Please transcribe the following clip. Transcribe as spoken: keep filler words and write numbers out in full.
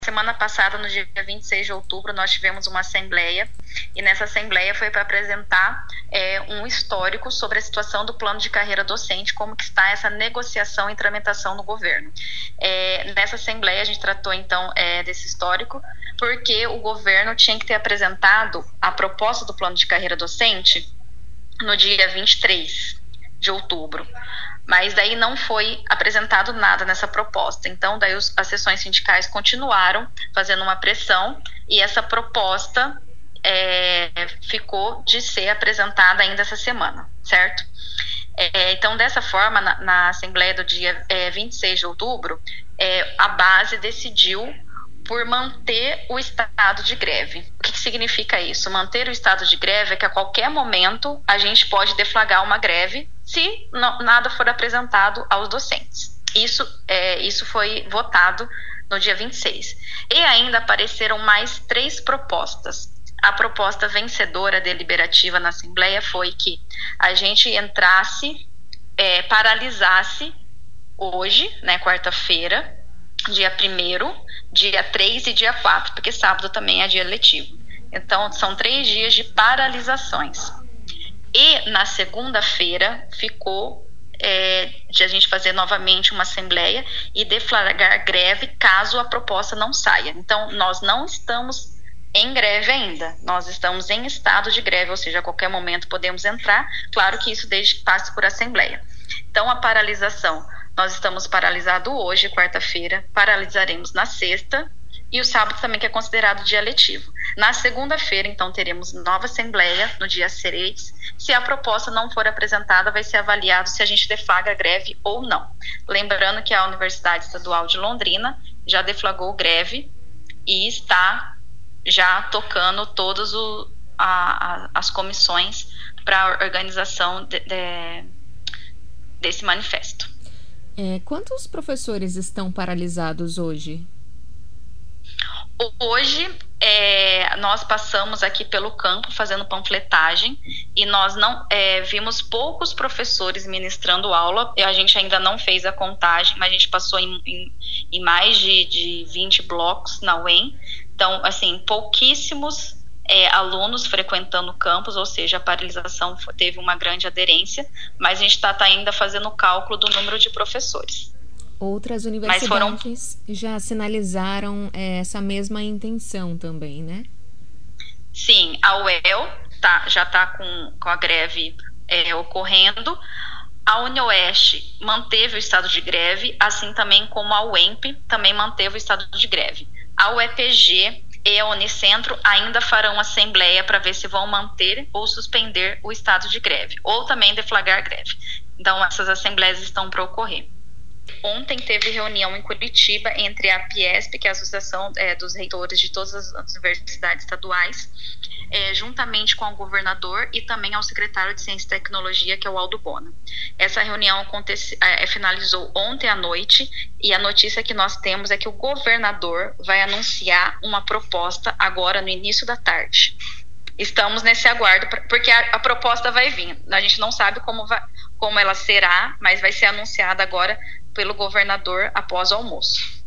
semana passada, no dia vinte e seis de outubro, nós tivemos uma assembleia, e nessa assembleia foi para apresentar é, um histórico sobre a situação do plano de carreira docente, como que está essa negociação e tramitação no governo. É, nessa assembleia a gente tratou então é, desse histórico, porque o governo tinha que ter apresentado a proposta do plano de carreira docente no dia vinte e três de outubro. Mas daí não foi apresentado nada nessa proposta. Então, daí os, as seções sindicais continuaram fazendo uma pressão e essa proposta é, ficou de ser apresentada ainda essa semana, certo? É, então, dessa forma, na, na Assembleia do dia é, vinte e seis de outubro, é, a base decidiu por manter o estado de greve. O que, que significa isso? Manter o estado de greve é que a qualquer momento a gente pode deflagrar uma greve se não, nada for apresentado aos docentes. Isso, é, isso foi votado no dia vinte e seis. E ainda apareceram mais três propostas. A proposta vencedora deliberativa na Assembleia foi que a gente entrasse, é, paralisasse hoje, né, quarta-feira, dia primeiro, dia três e dia quatro, porque sábado também é dia letivo. Então, são três dias de paralisações. E na segunda-feira ficou é, de a gente fazer novamente uma assembleia e deflagrar greve caso a proposta não saia. Então, nós não estamos em greve ainda, nós estamos em estado de greve, ou seja, a qualquer momento podemos entrar, claro que isso desde que passe por assembleia. Então, a paralisação, nós estamos paralisados hoje, quarta-feira, paralisaremos na sexta, e o sábado também, que é considerado dia letivo. Na segunda-feira, então, teremos nova assembleia, no dia seis. Se a proposta não for apresentada, vai ser avaliado se a gente deflagra greve ou não. Lembrando que a Universidade Estadual de Londrina já deflagrou greve e está já tocando todas o, a, a, as comissões para a organização de, de, desse manifesto. É, quantos professores estão paralisados hoje? Hoje, é, nós passamos aqui pelo campo fazendo panfletagem e nós não é, vimos poucos professores ministrando aula. A gente ainda não fez a contagem, mas a gente passou em, em, em mais de, de vinte blocos na U E M. Então, assim, pouquíssimos é, alunos frequentando o campus, ou seja, a paralisação teve uma grande aderência, mas a gente está tá ainda fazendo o cálculo do número de professores. Outras universidades foram... já sinalizaram é, essa mesma intenção também, né? Sim, a U E L tá, já está com, com a greve é, ocorrendo. A UniOeste manteve o estado de greve, assim também como a U E M P também manteve o estado de greve. A U E P G e a Unicentro ainda farão assembleia para ver se vão manter ou suspender o estado de greve, ou também deflagrar greve. Então, essas assembleias estão para ocorrer. Ontem teve reunião em Curitiba entre a Apiesp, que é a Associação é, dos Reitores de todas as universidades estaduais, é, juntamente com o governador e também ao secretário de Ciência e Tecnologia, que é o Aldo Bona. Essa reunião acontece, é, finalizou ontem à noite e a notícia que nós temos é que o governador vai anunciar uma proposta agora no início da tarde. Estamos nesse aguardo, porque a, a proposta vai vir. A gente não sabe como, vai, como ela será, mas vai ser anunciada agora pelo governador após o almoço.